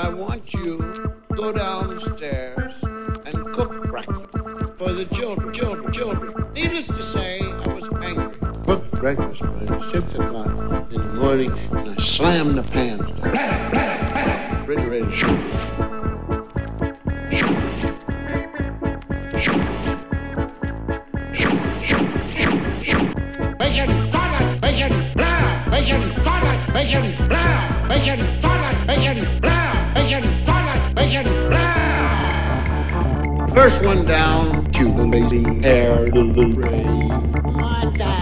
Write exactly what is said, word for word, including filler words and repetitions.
I want you to go downstairs and cook breakfast for the children, children, children. Needless to say, I was angry. Cooked breakfast by six o'clock in the morning, and I slammed the pans down. Refrigerator. Bacon, toilet, bacon, blah, bacon, toilet, bacon, blah, bacon, toilet, bacon, blah, bacon, toilet, bacon, blah. First one down, to the lazy hair, the little gray. What the